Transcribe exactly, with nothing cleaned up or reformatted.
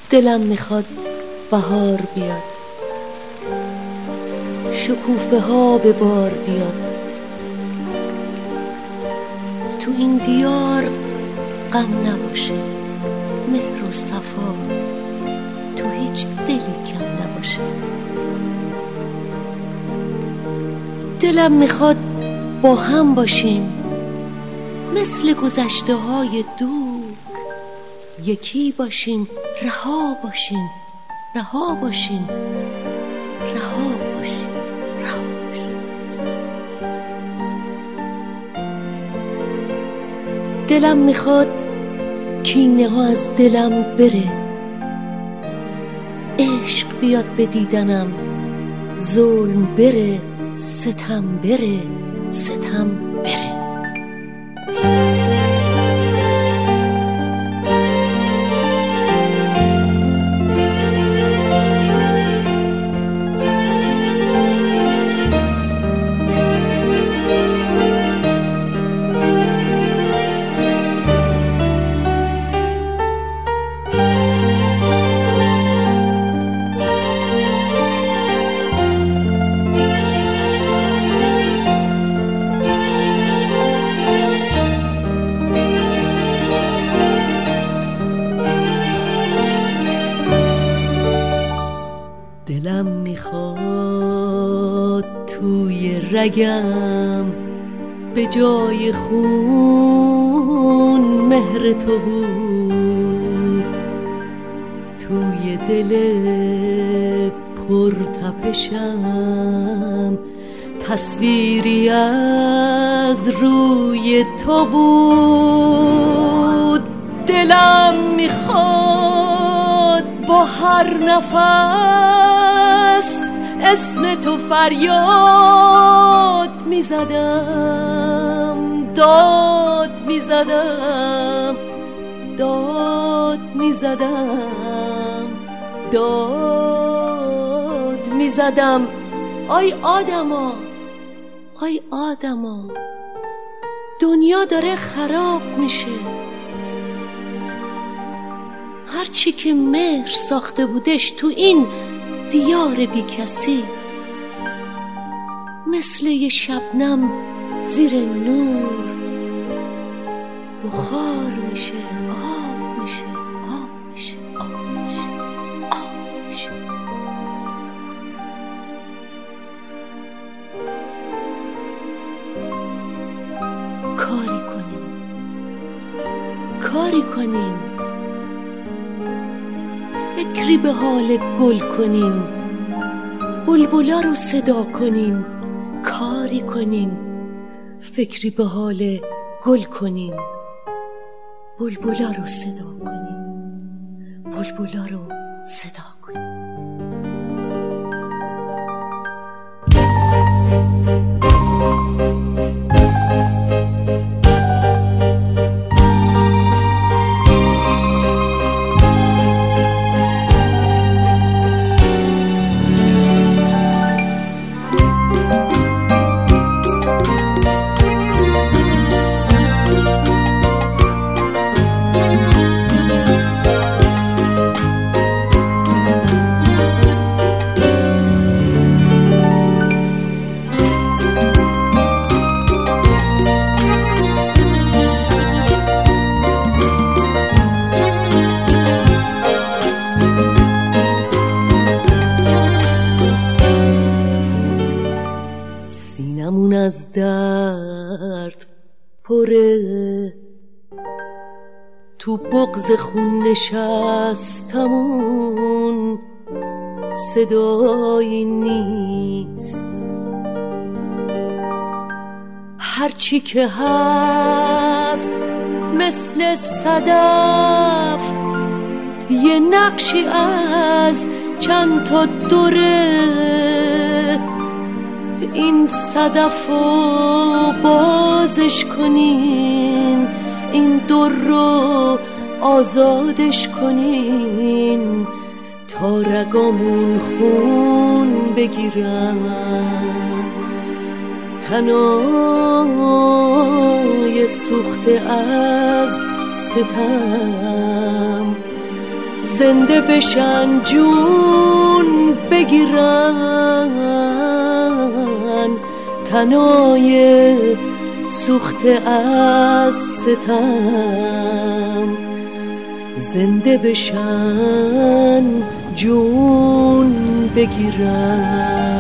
دلم میخواد بهار بیاد، شکوفه ها به بار بیاد، تو این دیار غم نباشه، مهر و صفا تو هیچ دلی کم نباشه. دلم میخواد با هم باشیم مثل گذشته های دور، یکی باشیم، رها باشیم، رها باشیم، رها باشیم، رها باشیم. دلم میخواد کینه ها از دلم بره، عشق بیاد به دیدنم، ظلم بره، ستم بره، ستم بره. دلم میخواد توی رگم به جای خون مهر تو بود، توی دل پرتپشم تصویری از روی تو بود. دلم میخواد با هر نفس اسم تو فریاد میزدم، داد میزدم، داد میزدم، داد میزدم. آی آدما، آی آدما، دنیا داره خراب میشه. هرچی که مهر ساخته بودش تو این دیار بی کسی، مثل یه شبنم زیر نور بخار میشه، آب میشه، آب میشه، آب میشه، آب میشه. کاری کنیم، کاری کنیم، فکری به حال گل کنیم، بلبلا رو صدا کنیم. کاری کنیم، فکری به حال گل کنیم، بلبلا رو صدا کنیم، بلبلا رو صدا کنیم. سینمون از درد پره، تو بغض خون نشستمون صدایی نیست. هرچی که هست مثل صدف، یه نقشی از چند تا دوره. این صدفو بازش کنین، این در رو آزادش کنین، تا رگامون خون بگیرن، تنای سوخته از ستم، زنده بشن جون بگیرن، تنای سوخته از ستم. زنده بشن جون بگیرن.